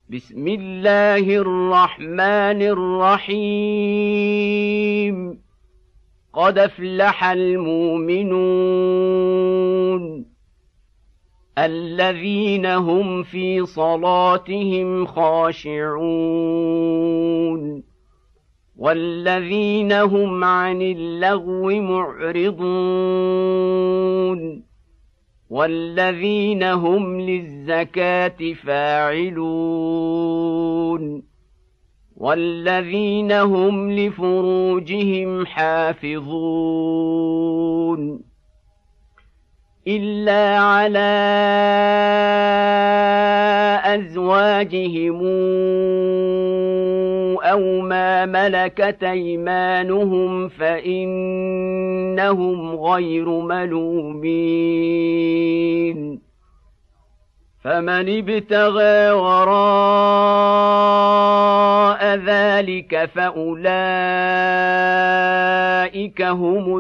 بسم الله الرحمن الرحيم قد أفلح المؤمنون الذين هم في صلاتهم خاشعون والذين هم عن اللغو معرضون والذين هم للزكاة فاعلون والذين هم لفروجهم حافظون إلا على أزواجهم أو ما ملكت أيمانهم فإنهم غير ملومين فمن ابتغى وراء ذلك فأولئك هم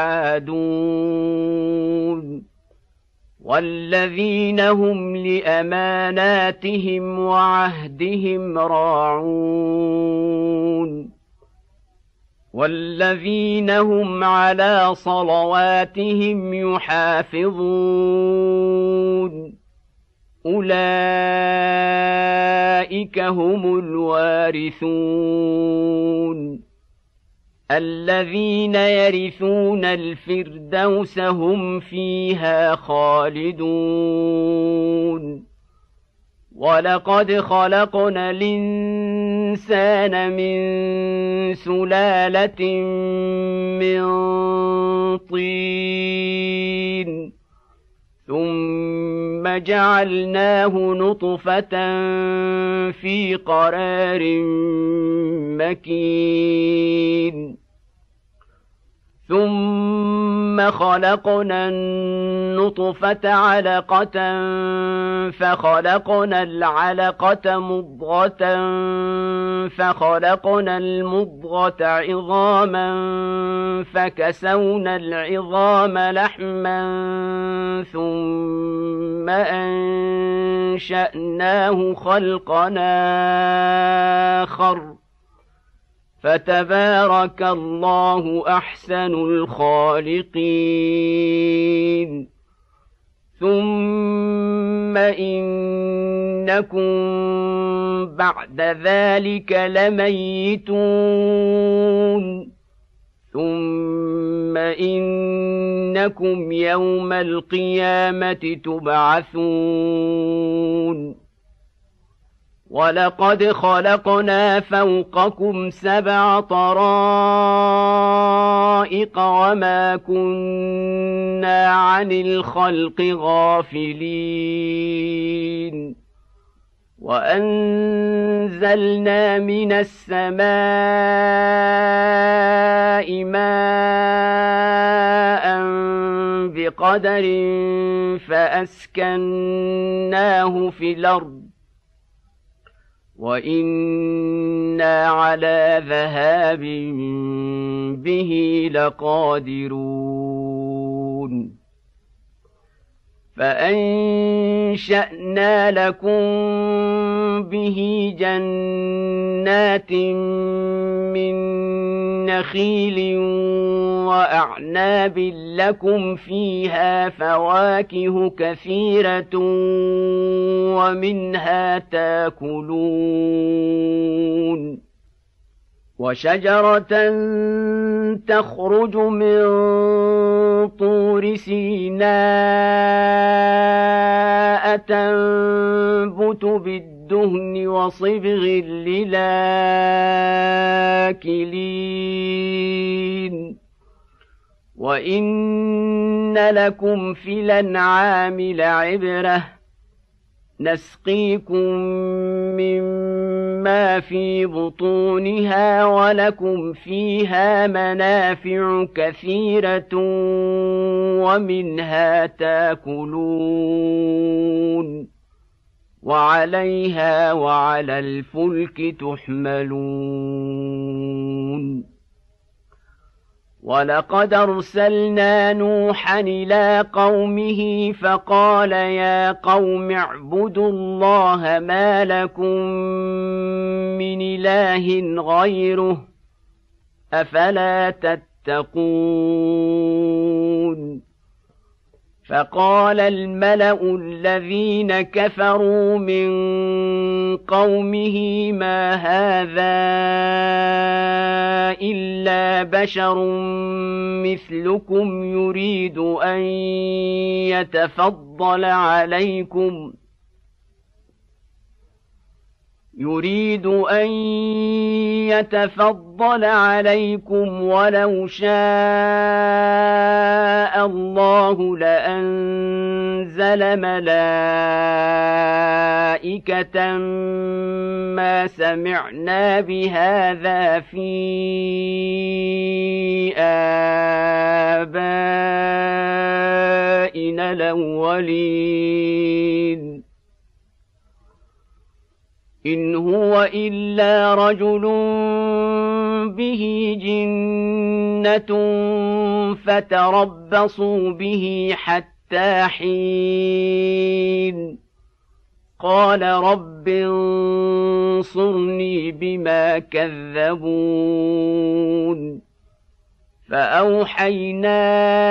العادون والذين هم لأماناتهم وعهدهم راعون والذين هم على صلواتهم يحافظون أولئك هم الوارثون الذين يرثون الفردوس هم فيها خالدون ولقد خلقنا الإنسان من سلالة من طين ثم جعلناه نطفة في قرار مكين ثم خلقنا النطفة علقة فخلقنا العلقة مضغة فخلقنا المضغة عظاما فكسونا العظام لحما ثم أنشأناه خلقا آخر فتبارك الله أحسن الخالقين ثم إنكم بعد ذلك لميتون ثم إنكم يوم القيامة تبعثون ولقد خلقنا فوقكم 7 طرائق وما كنا عن الخلق غافلين وأنزلنا من السماء ماء بقدر فأسكناه في الأرض وإنا على ذهاب به لقادرون فأنشأنا لكم به جنات من نخيل وأعناب لكم فيها فواكه كثيرة ومنها تاكلون وشجرة تخرج من طور سيناء تنبت بالدهن وصبغ للآكلين وإن لكم في الأنعام لعبرة نسقيكم مما في بطونها ولكم فيها منافع كثيرة ومنها تاكلون وعليها وعلى الفلك تحملون ولقد أرسلنا نوحا إلى قومه فقال يا قوم اعبدوا الله ما لكم من إله غيره أفلا تتقون فقال الملأ الذين كفروا من قومه ما هذا إلا بشر مثلكم يريد أن يتفضل عليكم ولو شاء الله لأنزل ملائكة ما سمعنا بهذا في آبائنا الأولين إن هو إلا رجل به جنة فتربصوا به حتى حين قال رب انصرني بما كذبون فأوحينا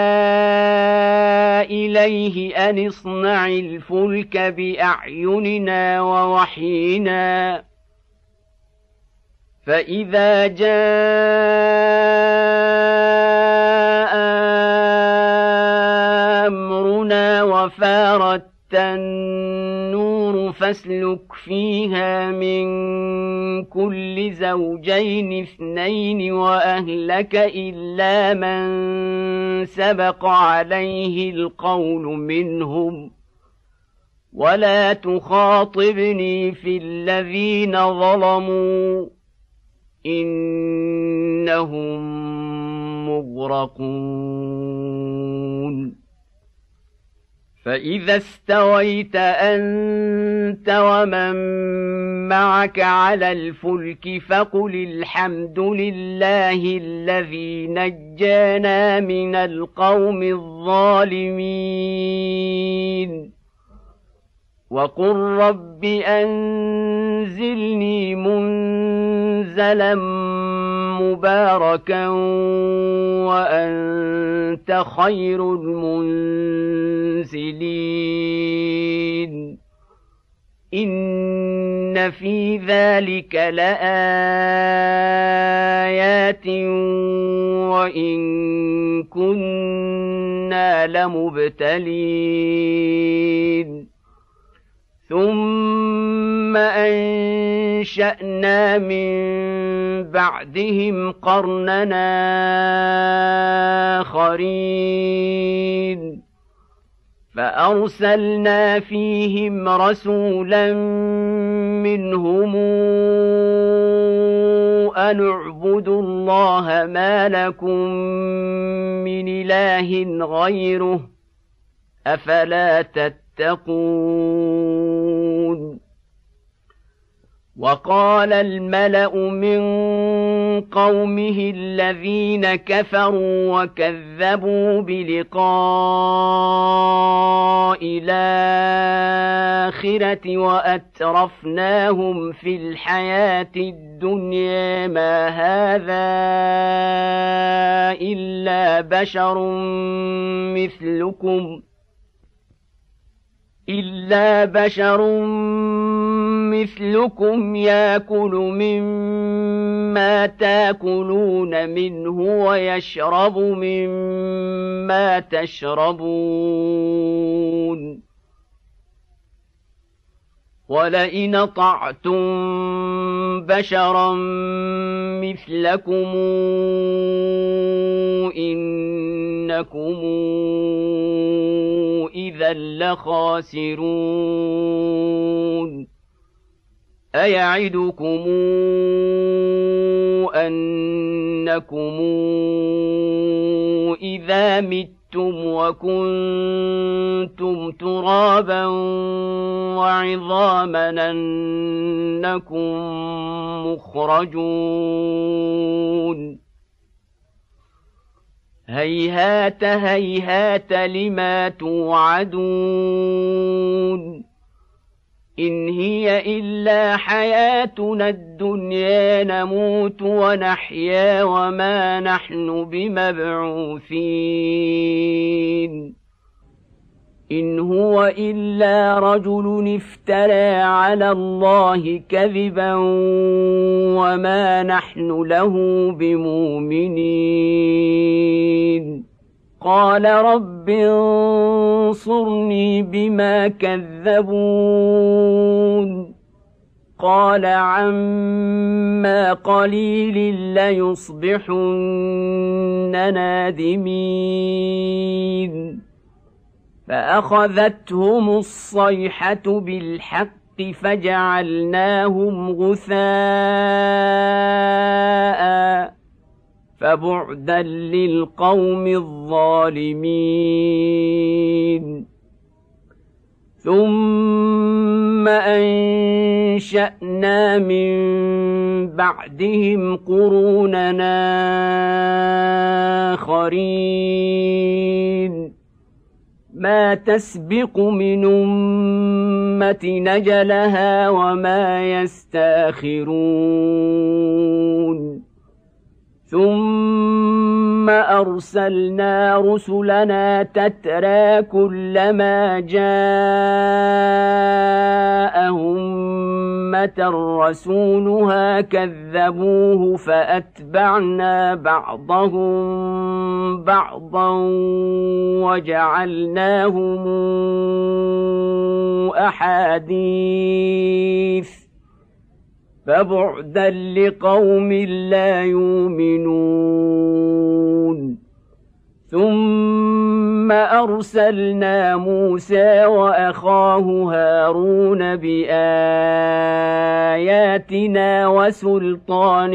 إليه أن اصنع الفلك بأعيننا ووحينا فإذا جاء أمرنا وفارت النور فاسلك فيها من كل زوجين اثنين وأهلك إلا من سبق عليه القول منهم ولا تخاطبني في الذين ظلموا إنهم مغرقون فإذا استويت أنت ومن معك على الفلك فقل الحمد لله الذي نجانا من القوم الظالمين وقل رب أنزلني منزلا مباركا وأنت خير المنزلين إن في ذلك لآيات وإن كنا لمبتلين ثم أنشأنا من بعدهم قرننا آخرين فأرسلنا فيهم رسولا منهم أن اعبدوا الله ما لكم من إله غيره أفلا تتقون وقال الملأ من قومه الذين كفروا وكذبوا بلقاء الآخرة وأترفناهم في الحياة الدنيا ما هذا إلا بشر مثلكم يأكل مما تأكلون منه ويشرب مما تشربون ولئن أطعتم بشرا مثلكم إنكم إذا لخاسرون أيعدكم أنكم إذا متم وكنتم ترابا وعظاما أنكم مخرجون هيهات هيهات لما توعدون إن هي إلا حياتنا الدنيا نموت ونحيا وما نحن بمبعوثين إن هو إلا رجل افترى على الله كذبا وما نحن له بمؤمنين قال رب انصرني بما كذبون قال عما قليل ليصبحن نادمين فأخذتهم الصيحة بالحق فجعلناهم غثاء فبعدا للقوم الظالمين ثم أنشأنا من بعدهم قروننا آخرين ما تسبق من أمة نجلها وما يستأخرون ثم أرسلنا رسلنا تترى كلما جاء أمة رسولها كذبوه فأتبعنا بعضهم بعضا وجعلناهم أحاديث فبعدا لقوم لا يؤمنون ثم أرسلنا موسى وأخاه هارون بآياتنا وسلطان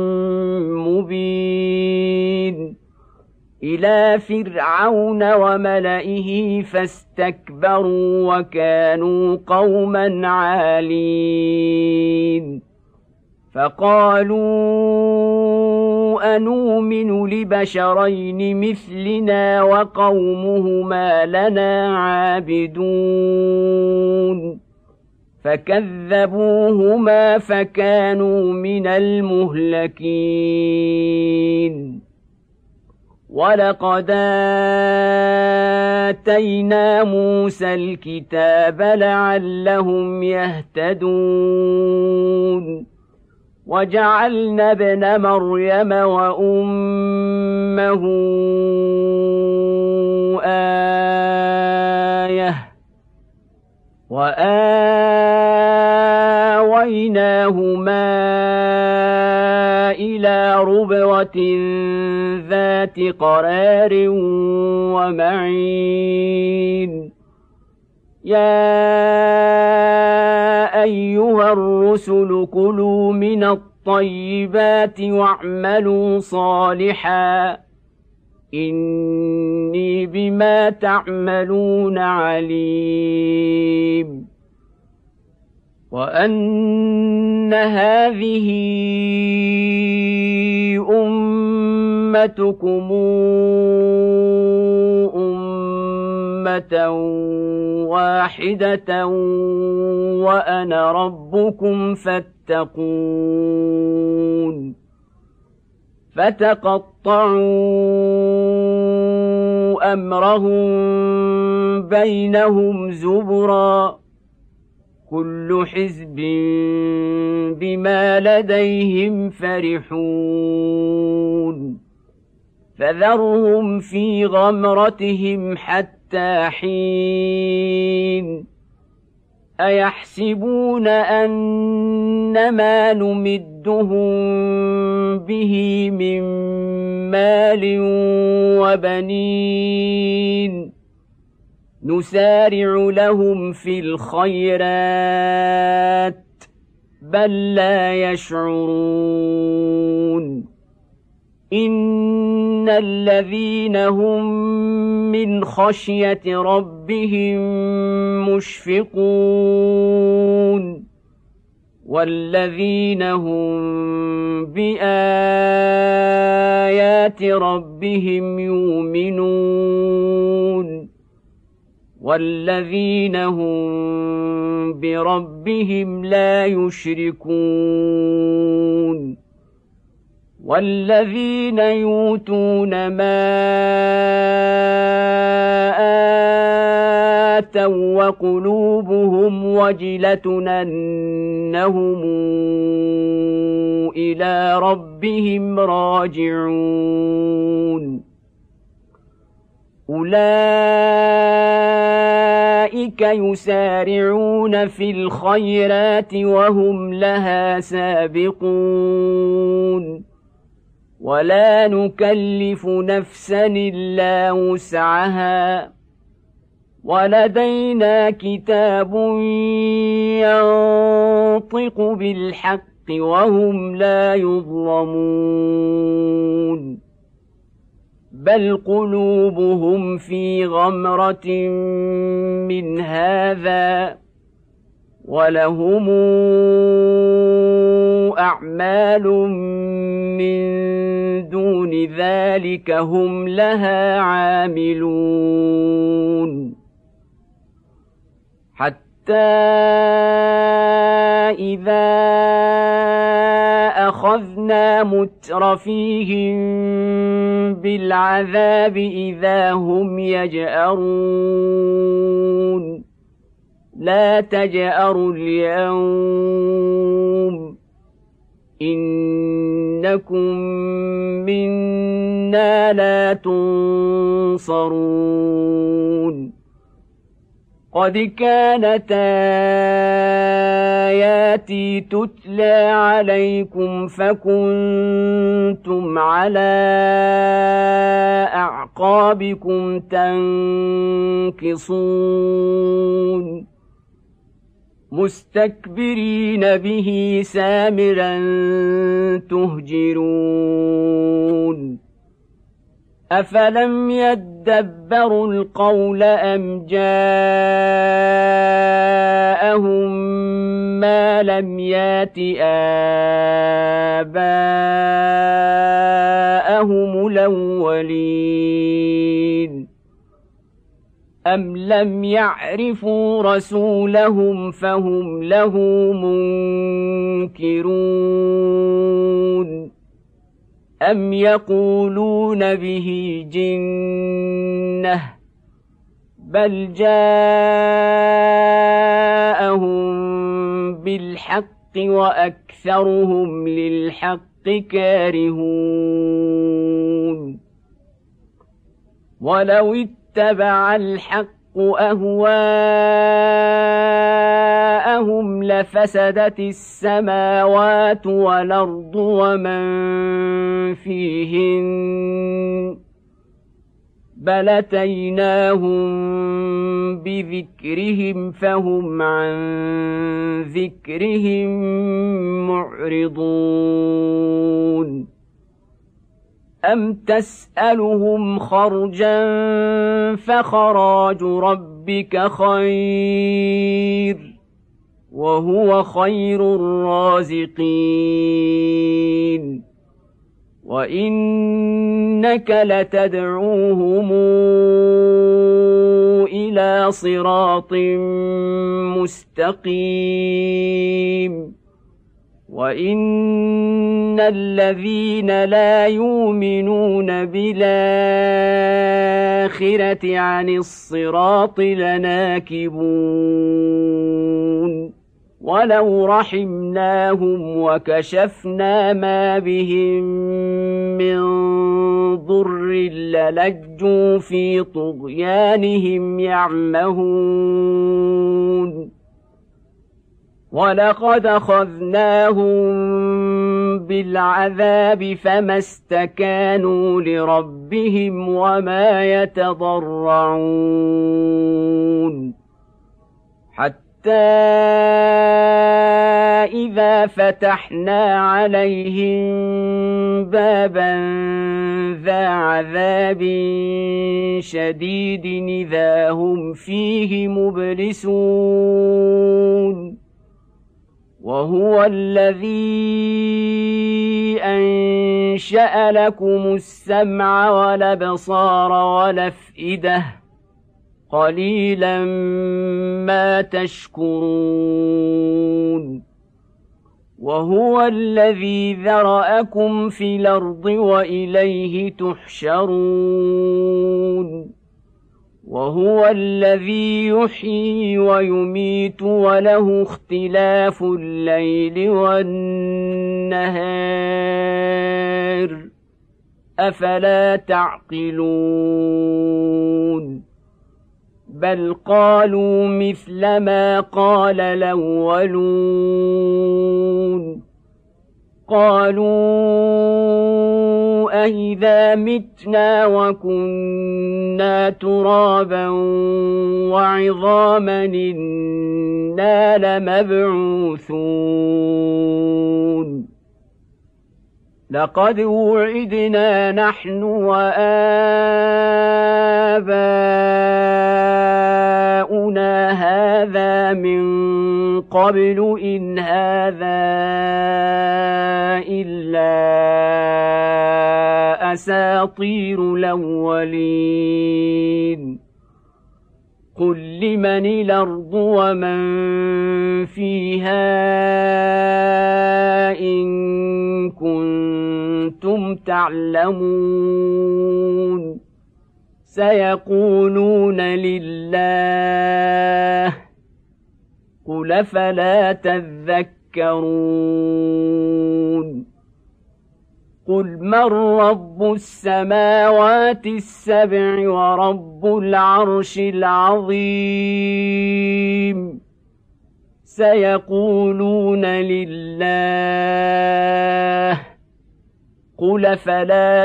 مبين إلى فرعون وملئه فاستكبروا وكانوا قوما عالين فقالوا أنؤمن لبشرين مثلنا وقومهما لنا عابدون فكذبوهما فكانوا من المهلكين ولقد آتينا موسى الكتاب لعلهم يهتدون وجعلنا ابن مريم وأمه آية وآويناهما إلى ربوة ذات قرار ومعين يا أيها الرسل كلوا من الطيبات واعملوا صالحا إني بما تعملون عليم وأن هذه أمتكم أمة واحدة وأنا ربكم فاتقون فتقطعوا أمرهم بينهم زبرا كل حزب بما لديهم فرحون فذرهم في غمرتهم حتى حين أيحسبون أنما نمدهم به من مال وبنين نسارع لهم في الخيرات بل لا يشعرون إن الذين هم من خشية ربهم مشفقون والذين هم بآياتنا بآيات ربهم يؤمنون والذين هم بربهم لا يشركون والذين يؤتون ما آتوا وقلوبهم وجلة أنهم إلى ربهم راجعون أولئك يسارعون في الخيرات وهم لها سابقون ولا نكلف نفسا إلا وسعها ولدينا كتاب ينطق بالحق وهم لا يظلمون بل قلوبهم في غمرة من هذا ولهم أعمال من دون ذلك هم لها عاملون حتى إذا أخذنا مترفيهم بالعذاب إذا هم يجأرون لا تجأروا اليوم إنكم منا لا تنصرون قد كانت آياتي تتلى عليكم فكنتم على أعقابكم تنكصون مستكبرين به سامرا تهجرون أفلم يدبروا القول أم جاءهم ما لم يات آباءهم الأولين أم لم يعرفوا رسولهم فهم له منكرون أم يقولون به جنة بل جاءهم بالحق وأكثرهم للحق كارهون ولو اتبع الحق أهواءهم لفسدت السماوات والأرض ومن فيهن بل أتيناهم بذكرهم فهم عن ذكرهم معرضون أم تسألهم خرجا فخراج ربك خير وهو خير الرازقين وإنك لتدعوهم إلى صراط مستقيم وإن الذين لا يؤمنون بالآخرة عن الصراط لناكبون ولو رحمناهم وكشفنا ما بهم من ضر للجوا في طغيانهم يعمهون ولقد أخذناهم بالعذاب فما استكانوا لربهم وما يتضرعون حتى إذا فتحنا عليهم بابا ذا عذاب شديد إذا هم فيه مبلسون وهو الذي أنشأ لكم السمع والأبصار والأفئدة قليلا ما تشكرون وهو الذي ذرأكم في الأرض وإليه تحشرون وهو الذي يحيي ويميت وله اختلاف الليل والنهار أفلا تعقلون بل قالوا مثل ما قال الأولون قالوا أإذا متنا وكنا ترابا وعظاما إنا لمبعوثون لقد وعدنا نحن وآباؤنا هذا من قبل إن هذا إلا أساطير الأولين قل لمن الأرض ومن فيها إن كنتم تعلمون سيقولون لله قل فلا تذكرون قل من رب السماوات السبع ورب العرش العظيم سيقولون لله قل فلا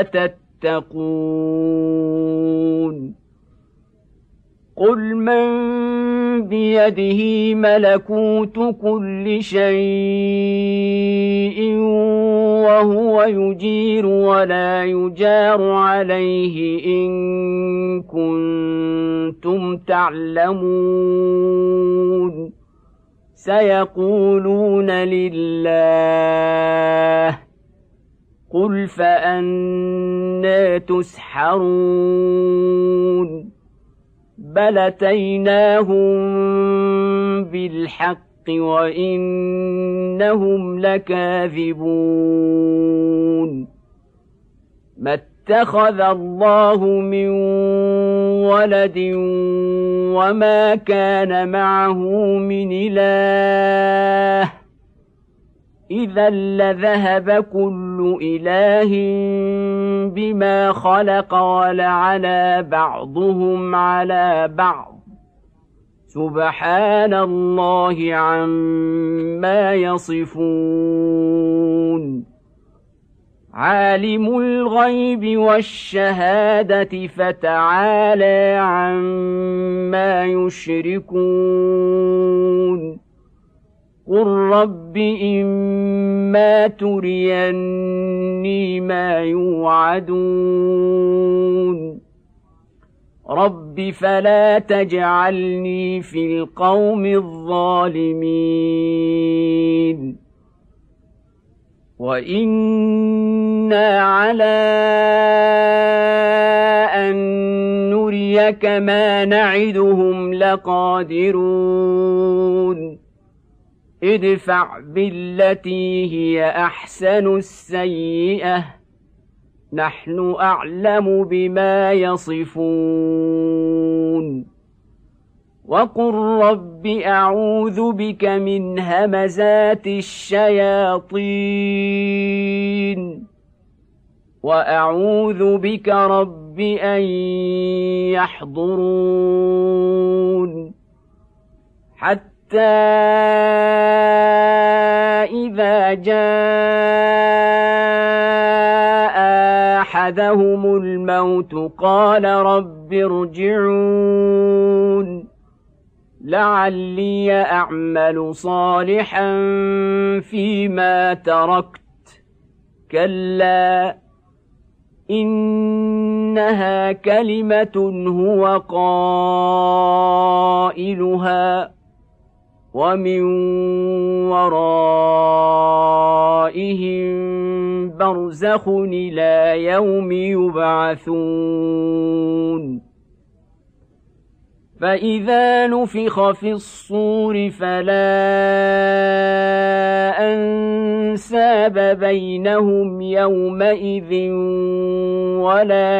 تتقون قل من بيده ملكوت كل شيء وهو يجير ولا يجار عليه إن كنتم تعلمون سيقولون لله قل فأنى تسحرون بل أتيناهم بالحق وإنهم لكاذبون ما اتخذ الله من ولد وما كان معه من إله إذا لذهب كل إله بما خلق ولعلى بعضهم على بعض سبحان الله عما يصفون عالم الغيب والشهادة فتعالى عما يشركون قل رب إما تريني ما يوعدون رب فلا تجعلني في القوم الظالمين وإنا على أن نريك ما نعدهم لقادرون ادفع بالتي هي أحسن السيئة نحن أعلم بما يصفون وقل رب أعوذ بك من همزات الشياطين وأعوذ بك رب أن يحضرون حتى إذا جاء أحدهم الموت قال رب ارجعون لعلي أعمل صالحا فيما تركت كلا إنها كلمة هو قائلها ومن ورائهم برزخ إلى يوم يبعثون فإذا نفخ في الصور فلا أنساب بينهم يومئذ ولا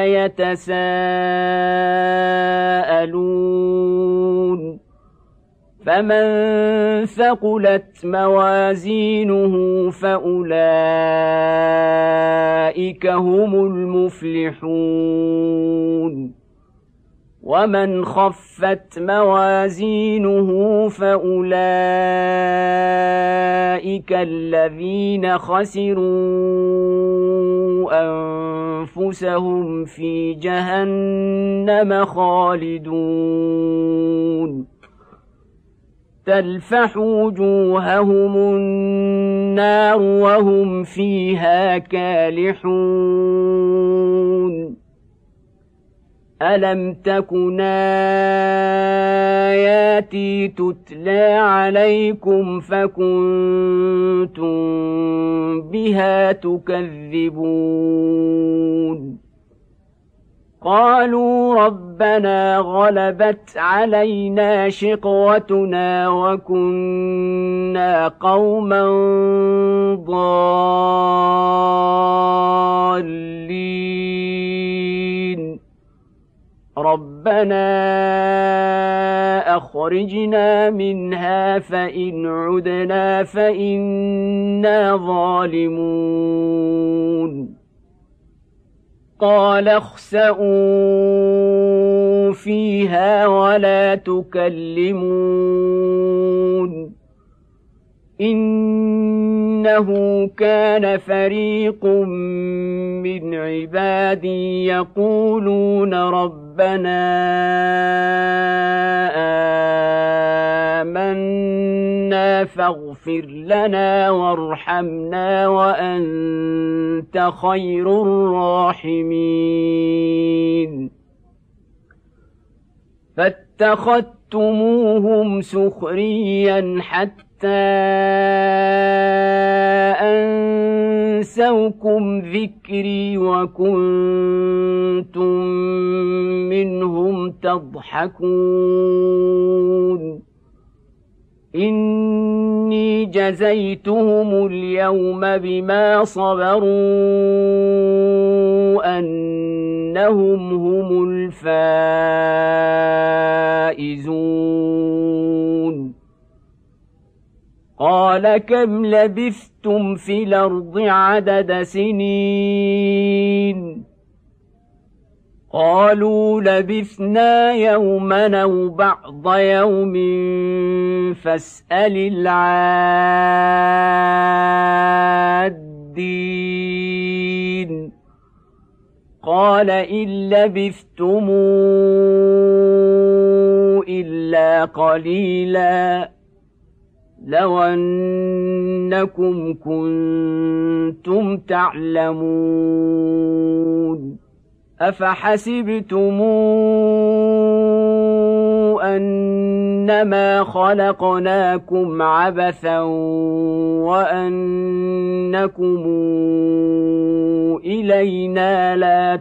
يتساءلون فمن ثقلت موازينه فأولئك هم المفلحون ومن خفت موازينه فأولئك الذين خسروا أنفسهم في جهنم خالدون تلفح وجوههم النار وهم فيها كالحون ألم تكن آياتي تتلى عليكم فكنتم بها تكذبون قالوا ربنا غلبت علينا شقوتنا وكنا قوما ضالين ربنا أخرجنا منها فإن عدنا فإنا ظالمون قال اخسئوا فيها ولا تكلمون إنه كان فريق من عبادي يقولون ربنا آمنا فاغفر لنا وارحمنا وأنت خير الراحمين فاتخذتموهم سخريا حتى أنسوكم ذكري وكنتم منهم تضحكون إني جزيتهم اليوم بما صبروا أنهم هم الفائزون قال كم لبثتم في الأرض عدد سنين قالوا لبثنا يوما أو بعض يوم فاسأل العادين قال إن لبثتم إلا قليلا لو أنكم كنتم تعلمون أفحسبتم أنما خلقناكم عبثا وأنكم إلينا لا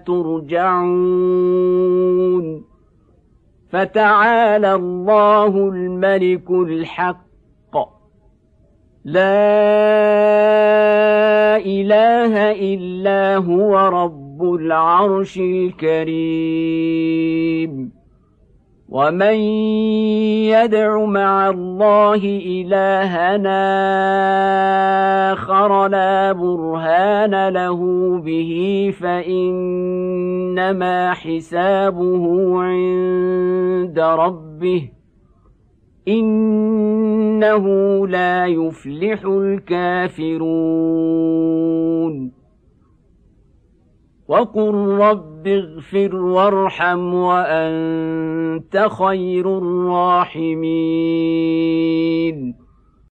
ترجعون فتعالى الله الملك الحق لا إله إلا هو رب العرش الكريم ومن يدع مع الله إلهنا آخر لا برهان له به فإنما حسابه عند ربه إنه لا يفلح الكافرون وقل رب اغفر وارحم وأنت خير الراحمين